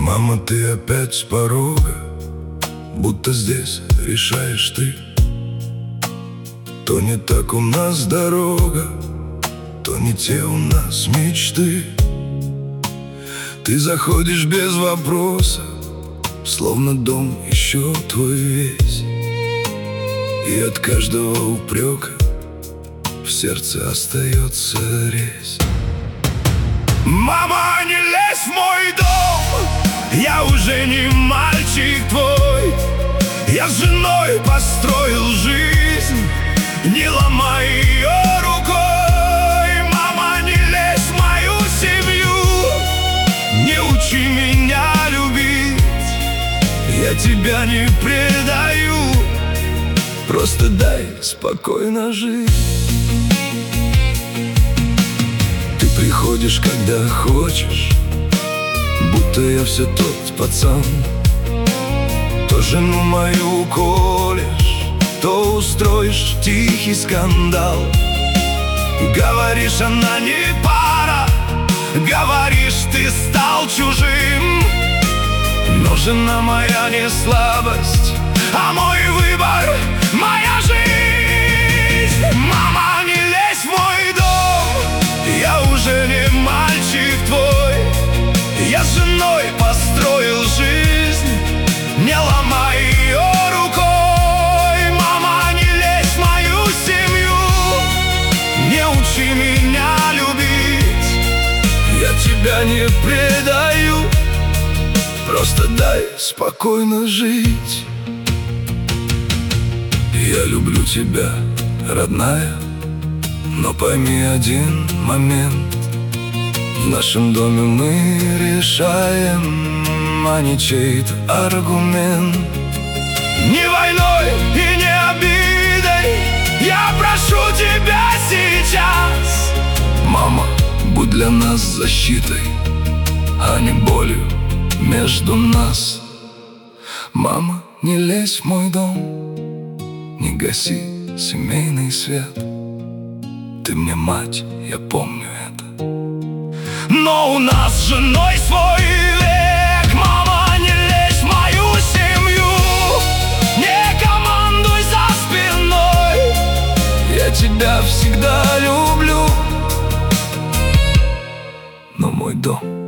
Мама, ты опять с порога, будто здесь решаешь ты. То не так у нас дорога, то не те у нас мечты. Ты заходишь без вопроса, словно дом еще твой весь. И от каждого упрека в сердце остается резь. Мама, не лезь в мой дом, я уже не мальчик твой. Я с женой построил жизнь, не ломай ее рукой. Мама, не лезь в мою семью, не учи меня любить. Я тебя не предаю, просто дай спокойно жить. Ты приходишь, когда хочешь, будто я все тот пацан. То жену мою уколешь, то устроишь тихий скандал. Говоришь, она не пара, говоришь, ты стал чужим. Но жена моя не слабость, а мой выбор, моя жизнь. Мама, не лезь в мой дом, я уже не мальчик твой. Я с женой построил жизнь, не ломай ее рукой. Мама, не лезь в мою семью, не учи меня любить. Я тебя не предаю, просто дай спокойно жить. Я люблю тебя, родная, но пойми один момент: в нашем доме мы решаем, а не чей-то аргумент. Не войной и не обидой я прошу тебя сейчас. Мама, будь для нас защитой, а не болью между нас. Мама, не лезь в мой дом, не гаси семейный свет. Ты мне мать, я помню это, но у нас с женой свой век. Мама, не лезь в мою семью, не командуй за спиной. Я тебя всегда люблю, но мой дом